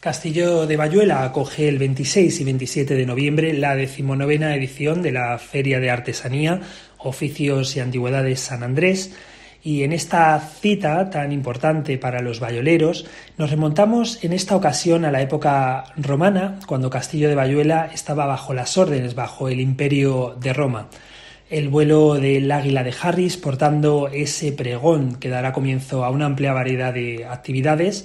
Castillo de Bayuela acoge el 26 y 27 de noviembre la 19ª edición de la Feria de Artesanía, Oficios y Antigüedades San Andrés, y en esta cita tan importante para los bayoleros nos remontamos en esta ocasión a la época romana, cuando Castillo de Bayuela estaba bajo las órdenes, bajo el Imperio de Roma. El vuelo del Águila de Harris, portando ese pregón que dará comienzo a una amplia variedad de actividades,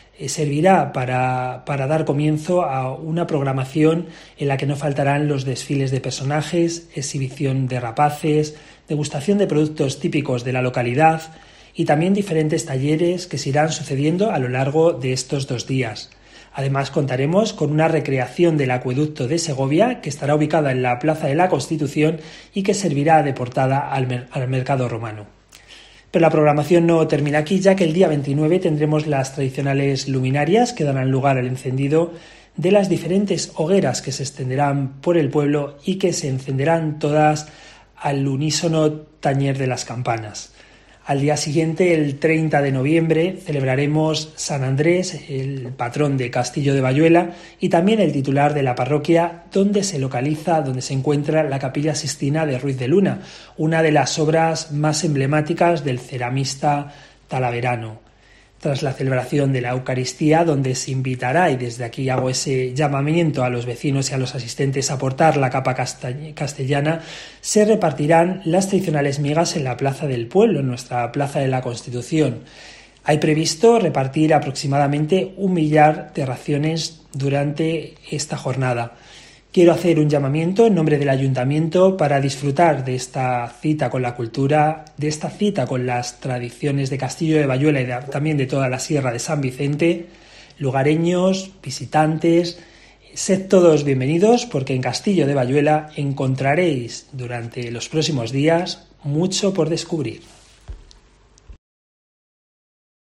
servirá para dar comienzo a una programación en la que no faltarán los desfiles de personajes, exhibición de rapaces, degustación de productos típicos de la localidad y también diferentes talleres que se irán sucediendo a lo largo de estos 2 días. Además, contaremos con una recreación del acueducto de Segovia, que estará ubicada en la Plaza de la Constitución y que servirá de portada al mercado romano. Pero la programación no termina aquí, ya que el día 29 tendremos las tradicionales luminarias que darán lugar al encendido de las diferentes hogueras que se extenderán por el pueblo y que se encenderán todas al unísono tañer de las campanas. Al día siguiente, el 30 de noviembre, celebraremos San Andrés, el patrón de Castillo de Bayuela, y también el titular de la parroquia, donde se encuentra la Capilla Sixtina de Ruiz de Luna, una de las obras más emblemáticas del ceramista talaverano. Tras la celebración de la Eucaristía, donde se invitará, y desde aquí hago ese llamamiento a los vecinos y a los asistentes a portar la capa castellana, se repartirán las tradicionales migas en la Plaza del Pueblo, en nuestra Plaza de la Constitución. Hay previsto repartir aproximadamente 1 millar de raciones durante esta jornada. Quiero hacer un llamamiento en nombre del Ayuntamiento para disfrutar de esta cita con la cultura, de esta cita con las tradiciones de Castillo de Bayuela y también de toda la Sierra de San Vicente. Lugareños, visitantes, sed todos bienvenidos, porque en Castillo de Bayuela encontraréis durante los próximos días mucho por descubrir.